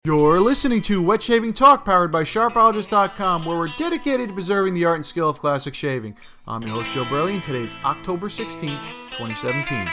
You're listening to Wet Shaving Talk, powered by SharpOlogist.com, where we're dedicated to preserving the art and skill of classic shaving. I'm your host, Joe Burley, and today's October 16th, 2017.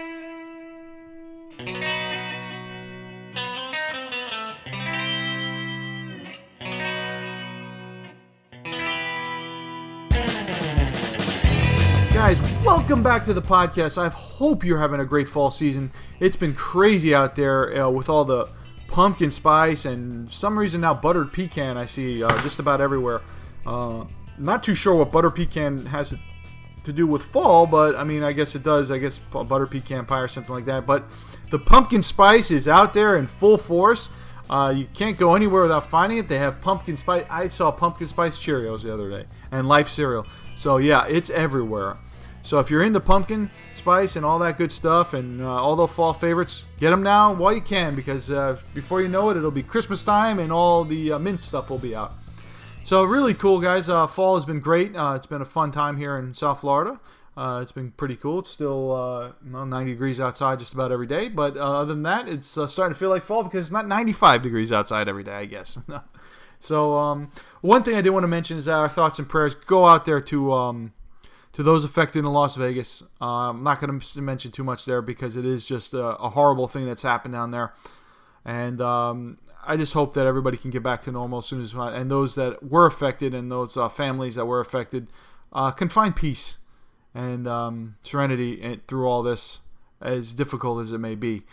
Guys, welcome back to the podcast. I hope you're having a great fall season. It's been crazy out there with all the pumpkin spice and for some reason now buttered pecan I see just about everywhere. Not too sure what buttered pecan has to do with fall, but I mean, I guess it does. I guess buttered pecan pie or something like that. But the pumpkin spice is out there in full force. You can't go anywhere without finding it. They have pumpkin spice. I saw pumpkin spice Cheerios the other day and Life cereal. So yeah, it's everywhere. So if you're into pumpkin spice and all that good stuff and all the fall favorites, get them now while you can, because before you know it, it'll be Christmas time and all the mint stuff will be out. So really cool, guys. Fall has been great. It's been a fun time here in South Florida. It's been pretty cool. It's still 90 degrees outside just about every day. But other than that, it's starting to feel like fall because it's not 95 degrees outside every day, I guess. So one thing I did want to mention is that our thoughts and prayers go out there to those affected in Las Vegas. I'm not going to mention too much there because it is just a horrible thing that's happened down there. And I just hope that everybody can get back to normal as soon as possible. And those that were affected and those families that were affected can find peace and serenity through all this, as difficult as it may be.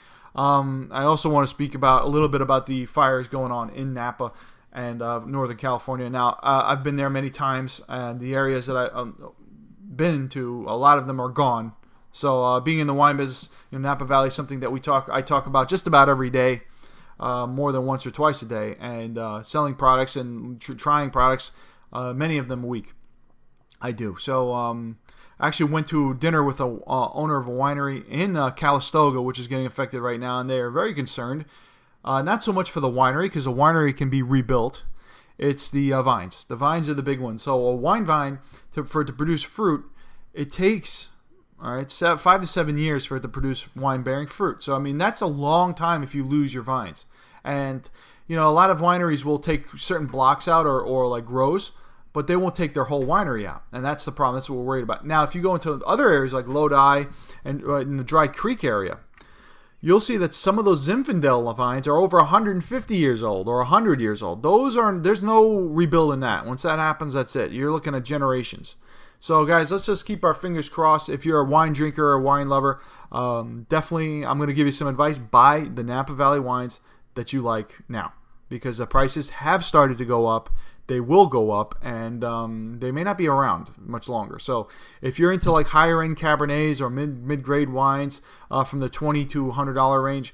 I also want to speak a little bit about the fires going on in Napa and Northern California. Now, I've been there many times, and the areas that I've been to, a lot of them are gone. So being in the wine business in Napa Valley is something that I talk about just about every day, more than once or twice a day, and selling products and trying products, many of them a week. I do. So I actually went to dinner with a owner of a winery in Calistoga, which is getting affected right now, and they are very concerned. Not so much for the winery, because the winery can be rebuilt. It's the vines. The vines are the big ones. So a wine vine, for it to produce fruit, it takes 5 to 7 years for it to produce wine-bearing fruit. So, I mean, that's a long time if you lose your vines. And, a lot of wineries will take certain blocks out or like rows, but they won't take their whole winery out. And that's the problem. That's what we're worried about. Now, if you go into other areas like Lodi and in the Dry Creek area, you'll see that some of those Zinfandel vines are over 150 years old or 100 years old. There's no rebuilding that. Once that happens, that's it. You're looking at generations. So, guys, let's just keep our fingers crossed. If you're a wine drinker or a wine lover, definitely I'm going to give you some advice. Buy the Napa Valley wines that you like now, because the prices have started to go up. They will go up, and they may not be around much longer. So if you're into like higher-end Cabernets or mid-grade wines from the $20 to $100 range,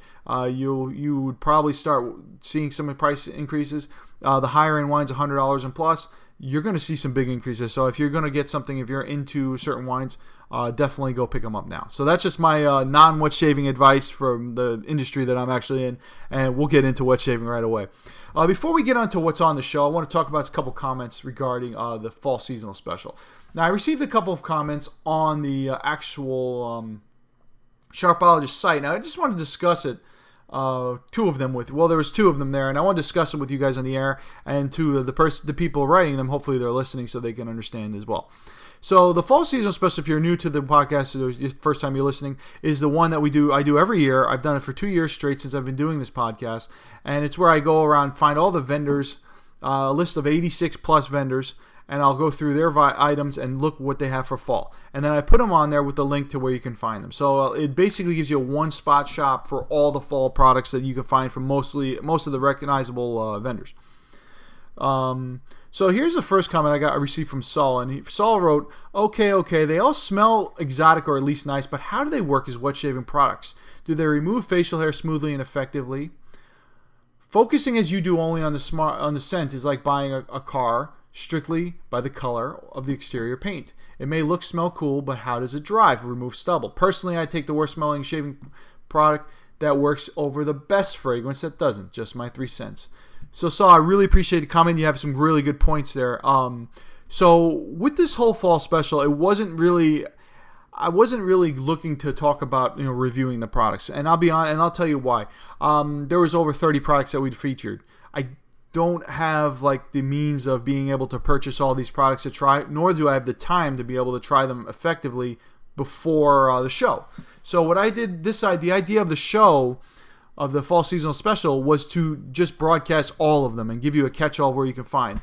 you would probably start seeing some price increases. The higher-end wines, $100 and plus, you're going to see some big increases. So if you're going to get something, if you're into certain wines, definitely go pick them up now. So that's just my non-wet shaving advice from the industry that I'm actually in, and we'll get into wet shaving right away. Before we get on to what's on the show, I want to talk about a couple comments regarding the fall seasonal special. Now, I received a couple of comments on the actual Sharpologist site. Now, I just want to discuss it. There was two of them there, and I want to discuss it with you guys on the air, and to the people writing them. Hopefully they're listening so they can understand as well. So the fall season special, if you're new to the podcast, or the first time you're listening, is the one that I do every year. I've done it for 2 years straight since I've been doing this podcast, and it's where I go around, find all the vendors, a list of 86 plus vendors, and I'll go through their items and look what they have for fall. And then I put them on there with the link to where you can find them. So it basically gives you a one-spot shop for all the fall products that you can find from most of the recognizable vendors. So here's the first comment I received from Saul, and Saul wrote, okay, they all smell exotic or at least nice, but how do they work as wet shaving products? Do they remove facial hair smoothly and effectively? Focusing as you do only on the scent is like buying a car strictly by the color of the exterior paint. It may smell cool, but how does it drive? Remove stubble. Personally, I take the worst smelling shaving product that works over the best fragrance that doesn't. Just my 3 cents. So Saul, I really appreciate the comment. You have some really good points there. So with this whole fall special, it wasn't really, I wasn't really looking to talk about reviewing the products, and I'll be honest, and I'll tell you why. There was over 30 products that we'd featured. I don't have like the means of being able to purchase all these products to try, nor do I have the time to be able to try them effectively before the show. So what I did the idea of the show, of the fall seasonal special, was to just broadcast all of them and give you a catch-all where you can find.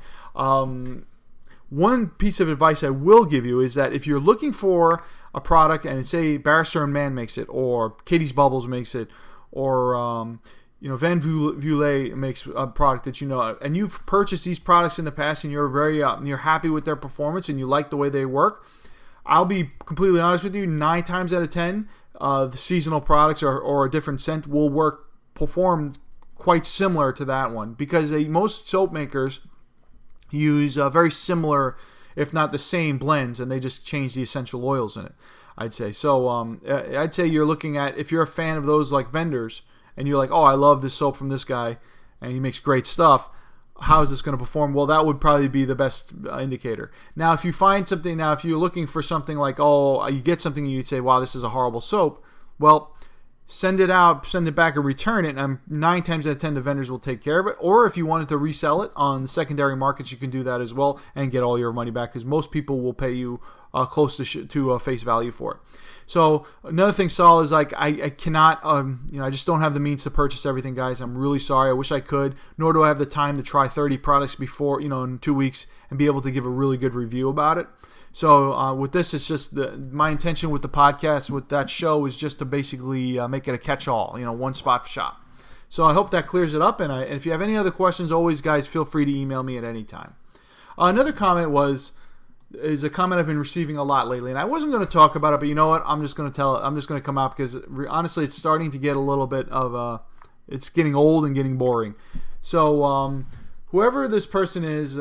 One piece of advice I will give you is that if you're looking for a product and say Barrister and Mann makes it, or Katie's Bubbles makes it, or Van Veuillet makes a product that and you've purchased these products in the past and you're happy with their performance and you like the way they work, I'll be completely honest with you, 9 times out of 10, the seasonal products or a different scent will perform quite similar to that one, because most soap makers use very similar, if not the same, blends, and they just change the essential oils in it, I'd say. So I'd say you're looking at, if you're a fan of those like vendors, and you're like, oh, I love this soap from this guy, and he makes great stuff, how is this going to perform? Well, that would probably be the best indicator. Now, if you find something, if you're looking for something like, oh, you get something and you'd say, wow, this is a horrible soap, well, send it out, send it back, and return it, and 9 times out of 10 the vendors will take care of it. Or if you wanted to resell it on the secondary markets, you can do that as well and get all your money back, because most people will pay you close to face value for it. So another thing, Saul, is like I cannot, I just don't have the means to purchase everything, guys. I'm really sorry. I wish I could, nor do I have the time to try 30 products before, in 2 weeks and be able to give a really good review about it. So with this, it's just my intention with the podcast, with that show, is just to basically make it a catch-all, one spot shop. So I hope that clears it up. And if you have any other questions, always, guys, feel free to email me at any time. Another comment is a comment I've been receiving a lot lately, and I wasn't going to talk about it, but you know what? I'm just going to come out, because honestly, it's starting to get a little bit of it's getting old and getting boring. So whoever this person is,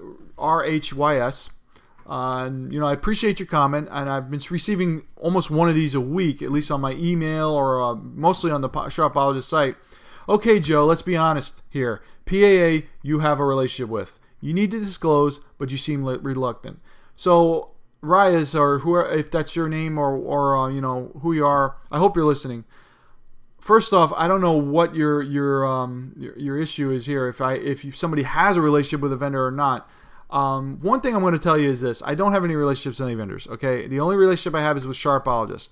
RHYS. I appreciate your comment, and I've been receiving almost one of these a week, at least on my email or mostly on the Sharpologist site. Okay, Joe, let's be honest here. PAA, you have a relationship with. You need to disclose, but you seem reluctant. So, Reyes, or whoever, if that's your name or who you are, I hope you're listening. First off, I don't know what your issue is here. If somebody has a relationship with a vendor or not. One thing I'm going to tell you is this: I don't have any relationships with any vendors. Okay, the only relationship I have is with Sharpologist,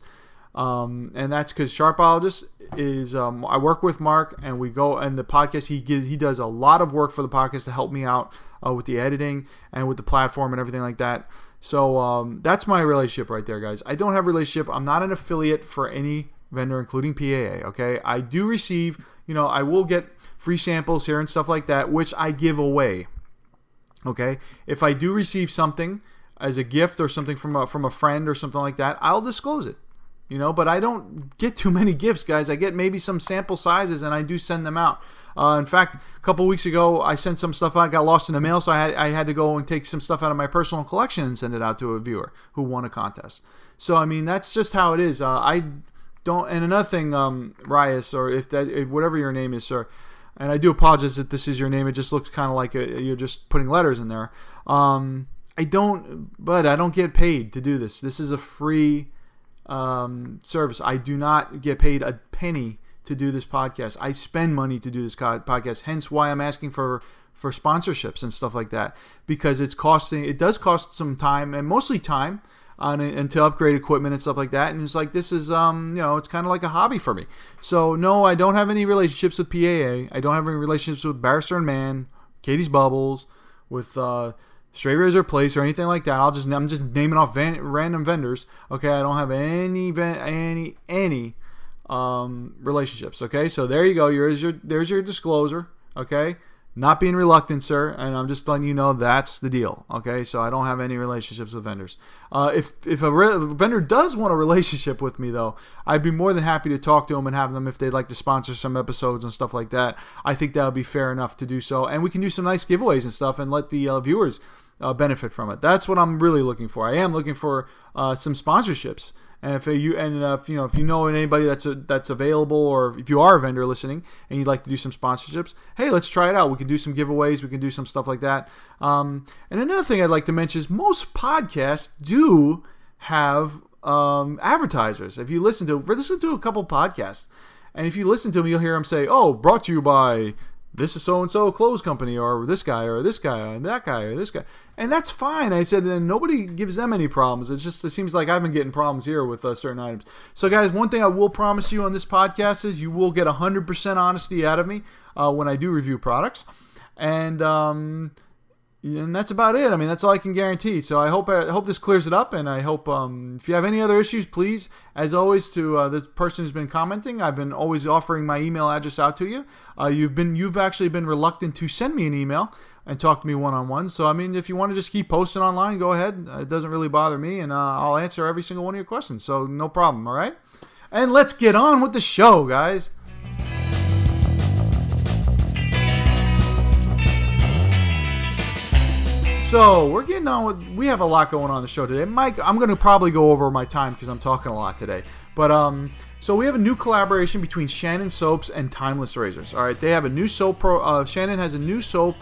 and that's because Sharpologist is I work with Mark, and we go, and the podcast he does a lot of work for the podcast to help me out with the editing and with the platform and everything like that. So that's my relationship right there, guys. I don't have a relationship. I'm not an affiliate for any vendor, including PAA. Okay, I do receive, I will get free samples here and stuff like that, which I give away. Okay, if I do receive something as a gift or something from a friend or something like that, I'll disclose it. But I don't get too many gifts, guys. I get maybe some sample sizes, and I do send them out. In fact, a couple weeks ago, I sent some stuff out, got lost in the mail, so I had to go and take some stuff out of my personal collection and send it out to a viewer who won a contest. So, I mean, that's just how it is. I don't. And another thing, Reyes, or if whatever your name is, sir. And I do apologize if this is your name. It just looks kind of like you're just putting letters in there. I don't get paid to do this. This is a free service. I do not get paid a penny to do this podcast. I spend money to do this podcast. Hence why I'm asking for sponsorships and stuff like that, because it does cost some time, and mostly time, and to upgrade equipment and stuff like that. And it's like, this is it's kind of like a hobby for me. So no, I don't have any relationships with PAA. I don't have any relationships with Barrister and Mann, Katie's Bubbles, with Straight Razor Place, or anything like that. I'm just naming off random vendors. Okay, I don't have any relationships. Okay, so there you go. There's your disclosure. Okay, not being reluctant, sir, and I'm just letting you know that's the deal. Okay, so I don't have any relationships with vendors. If a vendor does want a relationship with me, though, I'd be more than happy to talk to them and have them, if they'd like to sponsor some episodes and stuff like that. I think that would be fair enough to do so, and we can do some nice giveaways and stuff and let the viewers benefit from it. That's what I'm really looking for. I am looking for some sponsorships. And if you know anybody that's available, or if you are a vendor listening and you'd like to do some sponsorships, hey, let's try it out. We can do some giveaways. We can do some stuff like that. And another thing I'd like to mention is most podcasts do have advertisers. If you listen to a couple podcasts, and if you listen to them, you'll hear them say, "Oh, brought to you by this is so-and-so clothes company, or this guy, or this guy, and that guy, or this guy." And that's fine. I said, and nobody gives them any problems. It seems like I've been getting problems here with certain items. So, guys, one thing I will promise you on this podcast is you will get 100% honesty out of me when I do review products. And that's about it. I mean, that's all I can guarantee. So I hope this clears it up, and I hope if you have any other issues, please, as always, to the person who's been commenting, I've been always offering my email address out to you. You've actually been reluctant to send me an email and talk to me one-on-one. So I mean, if you want to just keep posting online, go ahead. It doesn't really bother me, and I'll answer every single one of your questions. So no problem. All right, and let's get on with the show, guys. So we're getting on with. We have a lot going on the show today, Mike. I'm going to probably go over my time because I'm talking a lot today. But so we have a new collaboration between Shannon Soaps and Timeless Razors. All right, they have a new soap. Shannon has a new soap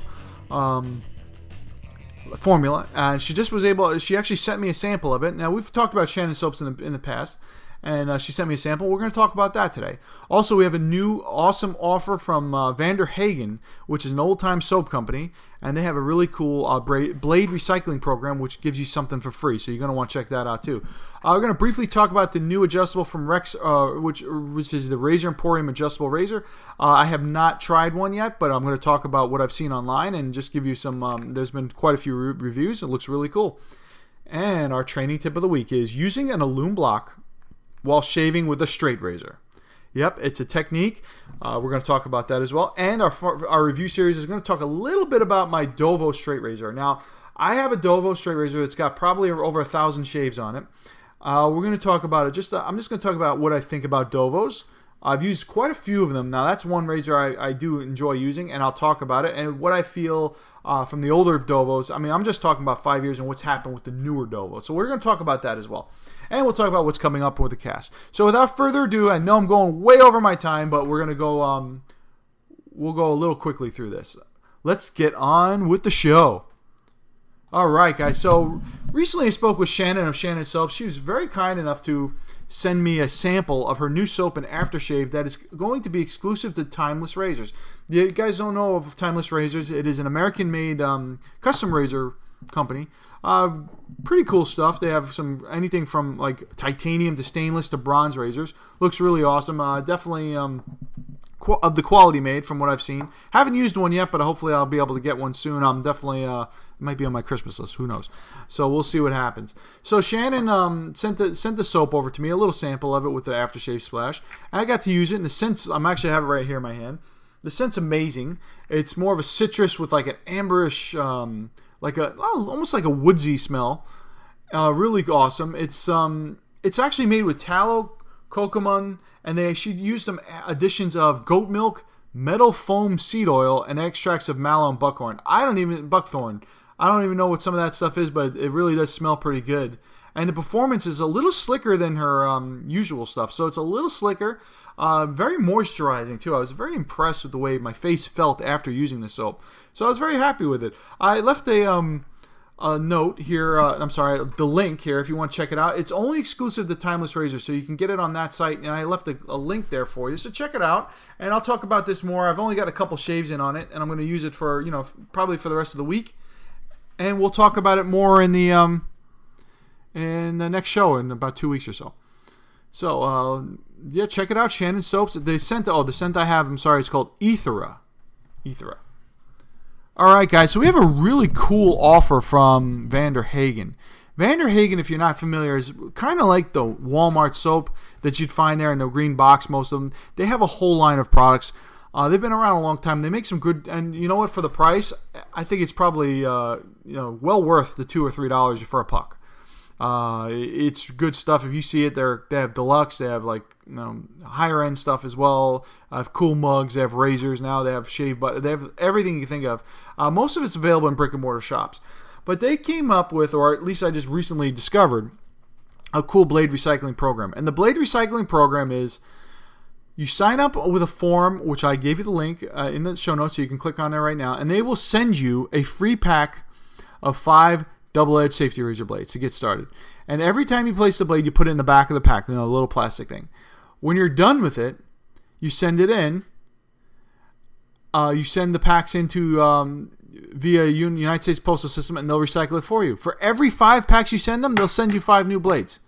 formula, and she just was able. She actually sent me a sample of it. Now we've talked about Shannon Soaps in the past. And she sent me a sample. We're going to talk about that today. Also, we have a new awesome offer from Vander Hagen, which is an old-time soap company. And they have a really cool blade recycling program, which gives you something for free. So you're going to want to check that out, too. We're going to briefly talk about the new adjustable from Rex, which is the Razor Emporium adjustable razor. I have not tried one yet, but I'm going to talk about what I've seen online and just give you some... there's been quite a few reviews. It looks really cool. And our training tip of the week is using an Alume block while shaving with a straight razor. Yep, it's a technique. We're going to talk about that as well. And our review series is going to talk a little bit about my Dovo straight razor. Now, I have a Dovo straight razor. It's got probably over 1,000 shaves on it. We're going to talk about it. I'm just going to talk about what I think about Dovos. I've used quite a few of them. Now, that's one razor I do enjoy using, and I'll talk about it. And what I feel from the older Dovos, I mean, I'm just talking about 5 years and what's happened with the newer Dovos. So we're going to talk about that as well. And we'll talk about what's coming up with the cast. So without further ado, I know I'm going way over my time, but we're going to go, we'll go a little quickly through this. Let's get on with the show. All right, guys. So recently I spoke with Shannon of Shannon Soaps. She was very kind enough to send me a sample of her new soap and aftershave that is going to be exclusive to Timeless Razors. You guys don't know of Timeless Razors. It is an American-made custom razor company. Pretty cool stuff. They have anything from like titanium to stainless to bronze razors. Looks really awesome. Definitely of the quality made from what I've seen. Haven't used one yet, but hopefully I'll be able to get one soon. I'm definitely it might be on my Christmas list. Who knows? So we'll see what happens. So Shannon sent the soap over to me, a little sample of it with the aftershave splash, and I got to use it. And the scent, I have it right here in my hand. The scent's amazing. It's more of a citrus with like an amberish. Almost like a woodsy smell. Really awesome. It's actually made with tallow, kokumon, and she used some additions of goat milk, metal foam seed oil, and extracts of mallow and buckthorn. I don't even know what some of that stuff is, but it really does smell pretty good. And the performance is a little slicker than her usual stuff. So it's a little slicker. Very moisturizing, too. I was very impressed with the way my face felt after using the soap. So I was very happy with it. I left a note here. The link here if you want to check it out. It's only exclusive to Timeless Razor, so you can get it on that site. And I left a link there for you. So check it out. And I'll talk about this more. I've only got a couple shaves in on it, and I'm going to use it for, probably for the rest of the week. And we'll talk about it more in the next show in about 2 weeks or so. So, yeah, check it out, Shannon Soaps. The scent I have, it's called Ethera. All right, guys, so we have a really cool offer from Vander Hagen. Vander Hagen, if you're not familiar, is kind of like the Walmart soap that you'd find there in the green box, most of them. They have a whole line of products. They've been around a long time. They make some good, and you know what, for the price, I think it's probably well worth the $2 or $3 for a puck. It's good stuff. If you see it, they have deluxe. They have higher end stuff as well. They have cool mugs. They have razors now. They have shave butt. They have everything you think of. Most of it's available in brick and mortar shops. But they came up with, or at least I just recently discovered, a cool blade recycling program. And the blade recycling program is you sign up with a form, which I gave you the link in the show notes, so you can click on there right now, and they will send you a free pack of 5 double-edged safety razor blades to get started. And every time you place the blade, you put it in the back of the pack, a little plastic thing. When you're done with it, you send it in. You send the packs into via United States Postal System, and they'll recycle it for you. For every 5 packs you send them, they'll send you 5 new blades.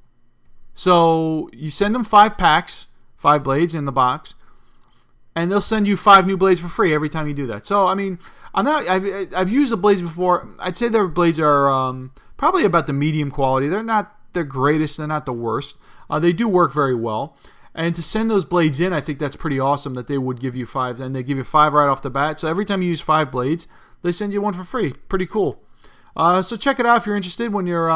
So you send them 5 packs, 5 blades in the box, and they'll send you 5 new blades for free every time you do that. So I mean, I've used the blades before. I'd say their blades are probably about the medium quality. They're not the greatest. They're not the worst. They do work very well. And to send those blades in, I think that's pretty awesome that they would give you 5. And they give you 5 right off the bat. So every time you use 5 blades, they send you 1 for free. Pretty cool. So check it out if you're interested when you're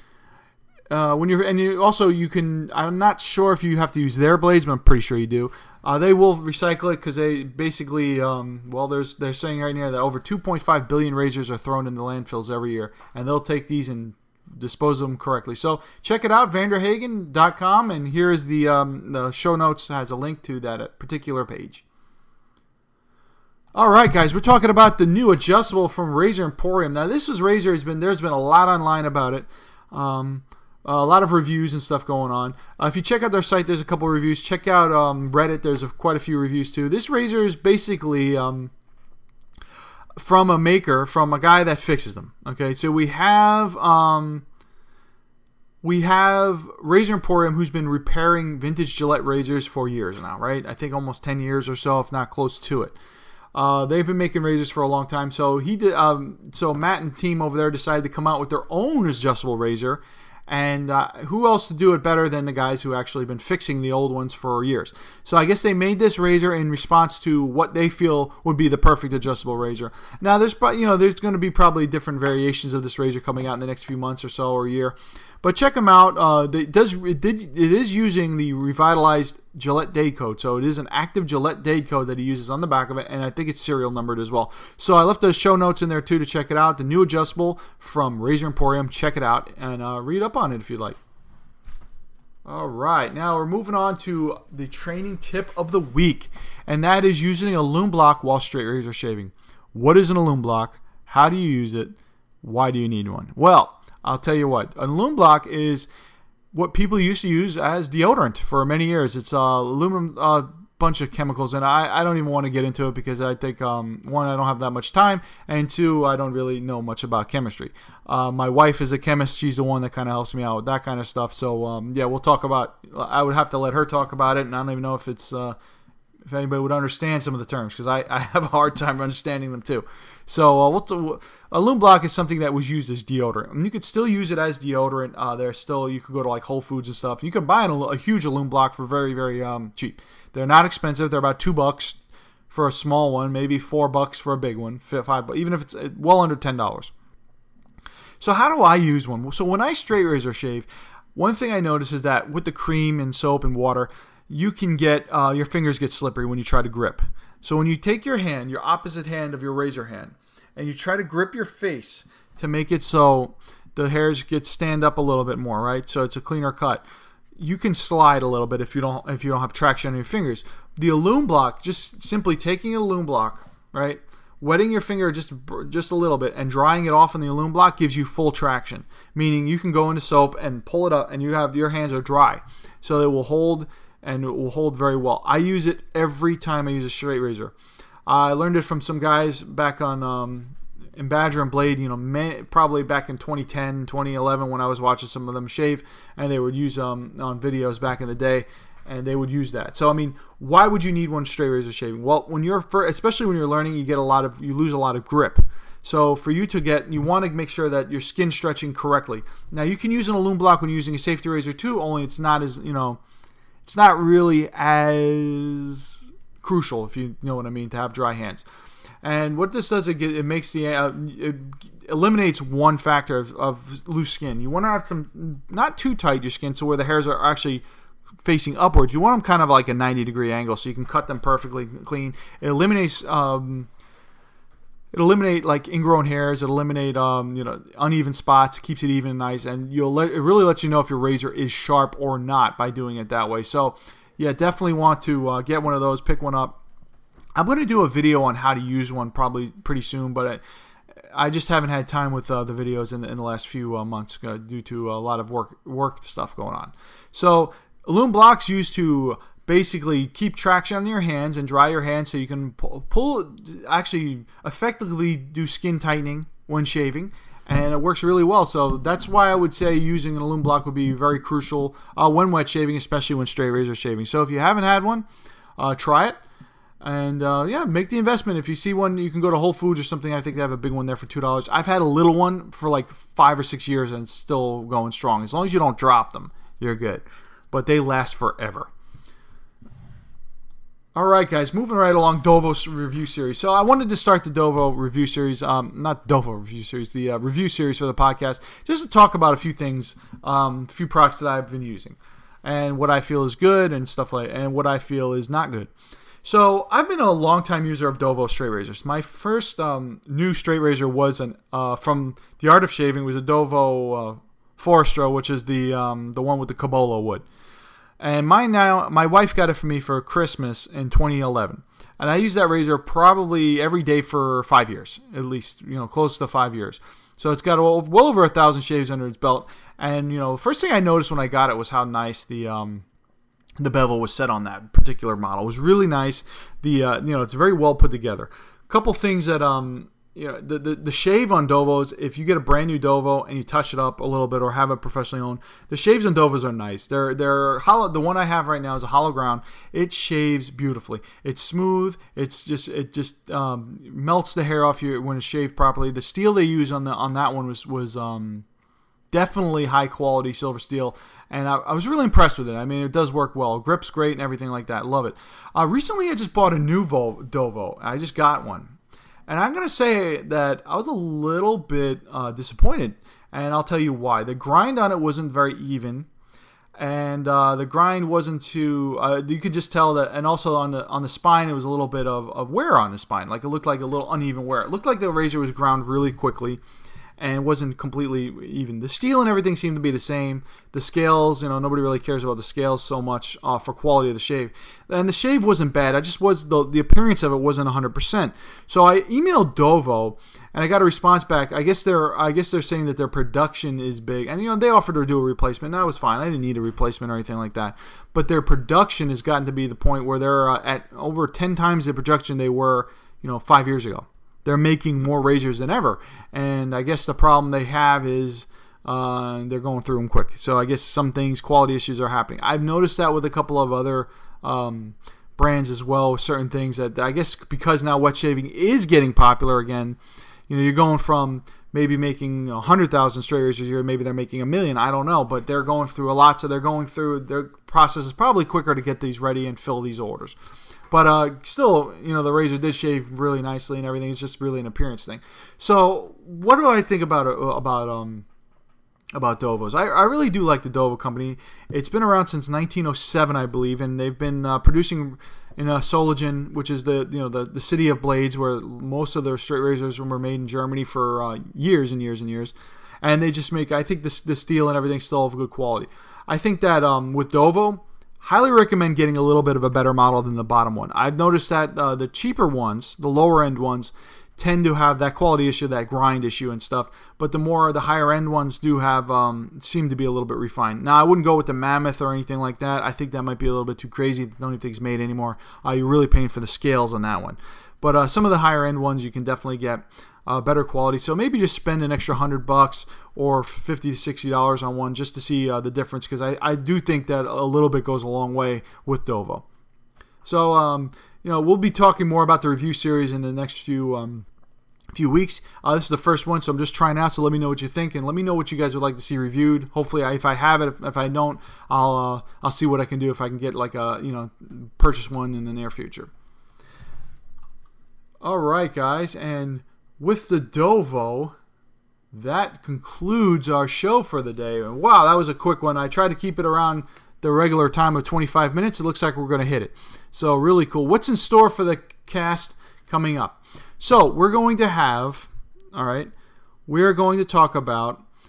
you can. I'm not sure if you have to use their blades, but I'm pretty sure you do. They will recycle it because they basically, they're saying right now that over 2.5 billion razors are thrown in the landfills every year, and they'll take these and dispose of them correctly. So check it out, vanderhagen.com, and here is the show notes has a link to that particular page. All right, guys, we're talking about the new adjustable from Razor Emporium. Now, there's been a lot online about it. A lot of reviews and stuff going on. If you check out their site, there's a couple of reviews. Check out Reddit. There's quite a few reviews too. This razor is basically from a maker, from a guy that fixes them. Okay, so we have Razor Emporium, who's been repairing vintage Gillette razors for years now, right? I think almost 10 years or so, if not close to it. They've been making razors for a long time. So he did. So Matt and the team over there decided to come out with their own adjustable razor. And who else to do it better than the guys who actually been fixing the old ones for years? So I guess they made this razor in response to what they feel would be the perfect adjustable razor. Now there's going to be probably different variations of this razor coming out in the next few months or so or a year. But check them out. It is using the revitalized Gillette date code. So it is an active Gillette date code that he uses on the back of it, and I think it's serial numbered as well. So I left the show notes in there too to check it out. The new adjustable from Razor Emporium. Check it out and read up on it if you'd like. All right, now we're moving on to the training tip of the week, and that is using a loom block while straight razor shaving. What is an loom block? How do you use it? Why do you need one? Well, I'll tell you what. A loom block is what people used to use as deodorant for many years. It's aluminum bunch of chemicals, and I don't even want to get into it because I think, one, I don't have that much time, and two, I don't really know much about chemistry. My wife is a chemist. She's the one that kind of helps me out with that kind of stuff. So, yeah, we'll talk about, I would have to let her talk about it, and I don't even know if it's, if anybody would understand some of the terms, because I have a hard time understanding them too. So a loom block is something that was used as deodorant, and you could still use it as deodorant. You could go to like Whole Foods and stuff. You can buy a huge loom block for very, very cheap. They're not expensive. They're about $2 for a small one, maybe $4 for a big one, $5, even if it's well under $10. So how do I use one? So when I straight razor shave, one thing I notice is that with the cream and soap and water, you can get your fingers get slippery when you try to grip. So when you take your hand, your opposite hand of your razor hand, and you try to grip your face to make it so the hairs stand up a little bit more, right? So it's a cleaner cut. You can slide a little bit if you don't have traction on your fingers. The loom block, just simply taking a loom block, right, wetting your finger just a little bit and drying it off on the loom block gives you full traction. Meaning you can go into soap and pull it up, and your hands are dry, so it will hold. And it will hold very well. I use it every time I use a straight razor. I learned it from some guys back on in Badger and Blade, probably back in 2010, 2011 when I was watching some of them shave, and they would use on videos back in the day, and they would use that. So I mean, why would you need one straight razor shaving? Well, especially when you're learning, you lose a lot of grip. So for you want to make sure that your skin's stretching correctly. Now you can use a loom block when you're using a safety razor too, only it's not as it's not really as crucial, if you know what I mean, to have dry hands. And what this does, it makes it eliminates one factor of loose skin. You want to have some, not too tight your skin, so where the hairs are actually facing upwards. You want them kind of like a 90-degree angle, so you can cut them perfectly clean. It eliminates like ingrown hairs. It eliminate uneven spots. It keeps it even and nice, and it really lets you know if your razor is sharp or not by doing it that way. So yeah, definitely want to get one of those, pick one up. I'm going to do a video on how to use one probably pretty soon, but I just haven't had time with the videos in the last few months due to a lot of work stuff going on. So Aluminum blocks used to basically keep traction on your hands and dry your hands so you can actually effectively do skin tightening when shaving, and it works really well. So that's why I would say using an aluminum block would be very crucial when wet shaving, especially when straight razor shaving. So if you haven't had one, try it. And yeah, make the investment. If you see one, you can go to Whole Foods or something. I think they have a big one there for $2. I've had a little one for like 5 or 6 years and it's still going strong. As long as you don't drop them, you're good. But they last forever. Alright guys, moving right along, Dovo's review series. So I wanted to start the Dovo review series, not Dovo review series, the review series for the podcast, just to talk about a few things, a few products that I've been using, and what I feel is good and stuff like, and what I feel is not good. So I've been a long-time user of Dovo straight razors. My first new straight razor was from The Art of Shaving. It was a Dovo Forestro, which is the one with the Cobolo wood. And my wife got it for me for Christmas in 2011. And I used that razor probably every day for 5 years, at least, close to 5 years. So it's got well over 1,000 shaves under its belt. And, the first thing I noticed when I got it was how nice the bevel was set on that particular model. It was really nice. It's very well put together. A couple things that, the shave on Dovos, if you get a brand new Dovo and you touch it up a little bit or have it professionally owned, the shaves on Dovos are nice. They're hollow. The one I have right now is a hollow ground. It shaves beautifully. It's smooth. It just melts the hair off you when it's shaved properly. The steel they use on that one was definitely high quality silver steel, and I was really impressed with it. I mean, it does work well. Grip's great and everything like that. Love it. Recently, I just bought a new Dovo. I just got one. And I'm going to say that I was a little bit disappointed, and I'll tell you why. The grind on it wasn't very even, and the grind wasn't too, you could just tell that, and also on the spine, it was a little bit of wear on the spine. Like it looked like a little uneven wear. It looked like the razor was ground really quickly, and wasn't completely even. The steel and everything seemed to be the same. The scales, nobody really cares about the scales so much for quality of the shave. And the shave wasn't bad. The appearance of it wasn't 100%. So I emailed Dovo, and I got a response back. I guess they're saying that their production is big, and they offered to do a replacement. That was fine. I didn't need a replacement or anything like that. But their production has gotten to be the point where they're at over 10 times the production they were, 5 years ago. They're making more razors than ever, and I guess the problem they have is they're going through them quick. So I guess some things, quality issues are happening. I've noticed that with a couple of other brands as well, certain things that I guess because now wet shaving is getting popular again, you're going from maybe making 100,000 straight razors a year, maybe they're making 1 million, I don't know, but they're going through a lot, so they're going through, their process is probably quicker to get these ready and fill these orders. But still, the razor did shave really nicely and everything. It's just really an appearance thing. So what do I think about Dovos? I really do like the Dovo company. It's been around since 1907, I believe, and they've been producing in Solingen, which is the city of blades, where most of their straight razors were made in Germany for years and years and years. And they just make, I think the steel and everything still of good quality. I think that with Dovo, highly recommend getting a little bit of a better model than the bottom one. I've noticed that the cheaper ones, the lower end ones, tend to have that quality issue, that grind issue and stuff. But the higher end ones do have, seem to be a little bit refined. Now, I wouldn't go with the Mammoth or anything like that. I think that might be a little bit too crazy. I don't even think it's made anymore. You're really paying for the scales on that one. But some of the higher end ones you can definitely get better quality. So maybe just spend an extra $100 or $50 to $60 on one just to see the difference, because I do think that a little bit goes a long way with Dovo. So we'll be talking more about the review series in the next few weeks. This is the first one, so I'm just trying out. So let me know what you think, and let me know what you guys would like to see reviewed. Hopefully, if I have it, if I don't, I'll see what I can do if I can get like purchase one in the near future. All right, guys, and with the Dovo, that concludes our show for the day. And wow, that was a quick one. I tried to keep it around the regular time of 25 minutes. It looks like we're going to hit it. So really cool. What's in store for the cast coming up? So we're going to have, we're going to talk about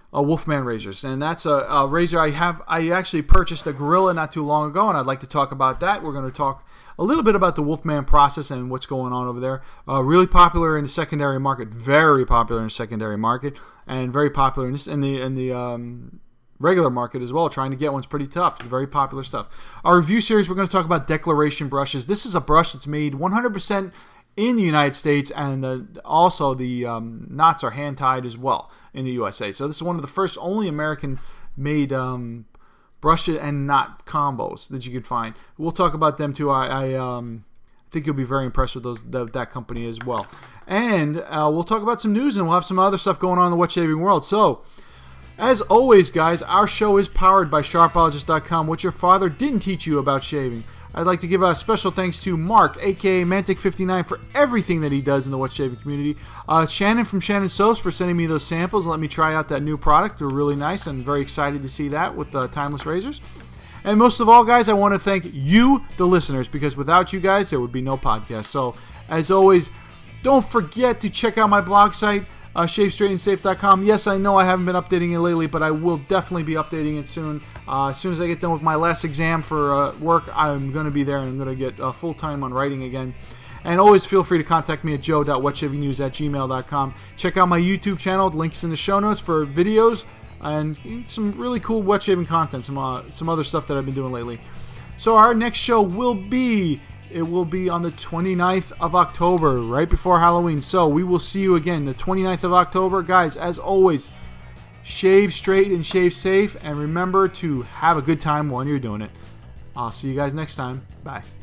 Wolfman razors, and that's a razor I actually purchased a Gorilla not too long ago, and I'd like to talk about that. We're going to talk a little bit about the Wolfman process and what's going on over there. Really popular in the secondary market, very popular in the secondary market, and very popular in the regular market as well. Trying to get one's pretty tough. It's very popular stuff. Our review series, we're going to talk about Declaration brushes. This is a brush that's made 100% in the United States, and also the knots are hand-tied as well in the USA. So this is one of the first only American-made brush and knot combos that you can find. We'll talk about them too. I think you'll be very impressed with that company as well. And we'll talk about some news, and we'll have some other stuff going on in the wet shaving world. So, as always, guys, our show is powered by Sharpologist.com, what your father didn't teach you about shaving. I'd like to give a special thanks to Mark, aka Mantic59, for everything that he does in the wet shaving community. Shannon from Shannon Soaps for sending me those samples and let me try out that new product. They're really nice. I'm very excited to see that with the Timeless Razors. And most of all, guys, I want to thank you, the listeners, because without you guys, there would be no podcast. So, as always, don't forget to check out my blog site, ShaveStraightAndSafe.com. Yes, I know I haven't been updating it lately, but I will definitely be updating it soon. As soon as I get done with my last exam for work, I'm going to be there, and I'm going to get full-time on writing again. And always feel free to contact me at joe.wetshavingnews@gmail.com. Check out my YouTube channel. Links in the show notes for videos and some really cool wet shaving content, some other stuff that I've been doing lately. So our next show will be on the 29th of October, right before Halloween. So we will see you again the 29th of October. Guys, as always, shave straight and shave safe, and remember to have a good time while you're doing it. I'll see you guys next time. Bye.